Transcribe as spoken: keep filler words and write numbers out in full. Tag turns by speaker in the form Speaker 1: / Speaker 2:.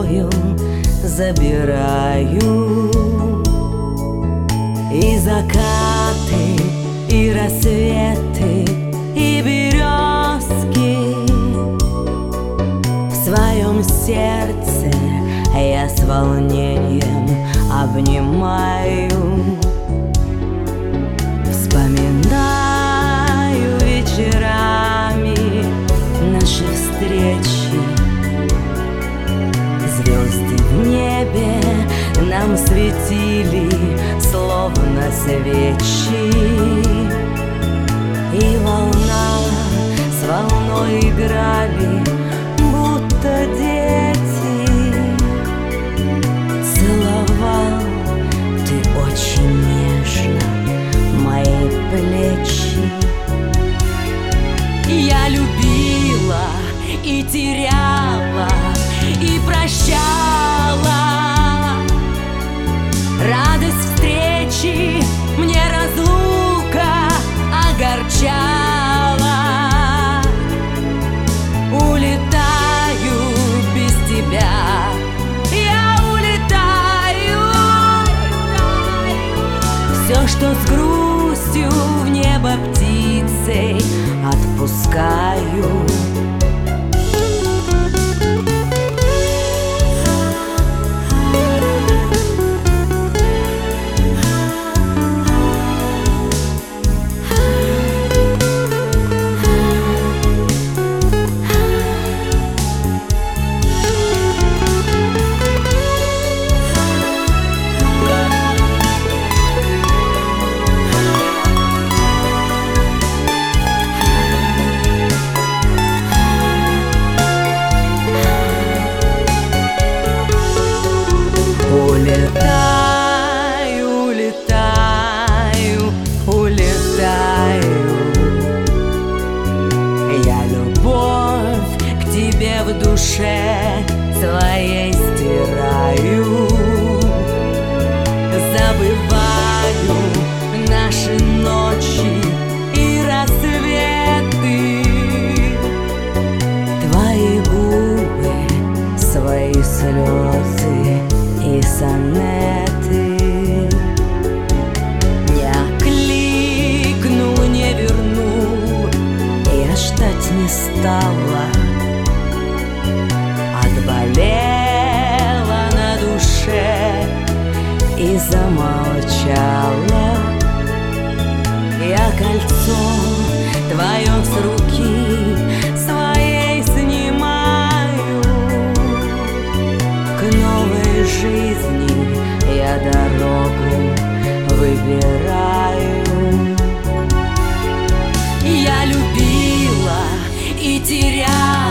Speaker 1: собою забираю. И закаты, и рассветы, и березки в своем сердце я с волнением обнимаю. Вспоминаю вечерами наши встречи. Звезды в небе нам светили, словно свечи. И волна с волной играли, будто дети. Целовал ты очень нежно мои плечи. Я любила и теряла, и прощала. Радость встречи мне разлука огорчала. Улетаю без тебя, я улетаю. Все, что с грустью в небо птицей отпускаю. Улетаю, улетаю, улетаю. Я любовь к тебе в душе своей стираю. Забываю наши ночи и рассветы. Твои губы, свои слезы и сонеты. Не окликнул, не вернул, я ждать не стала. Отболела на душе и замолчала. Я кольцо твое с руки своей снимаю. К новой жизни я дорогу выбираю. Я любила и теряла,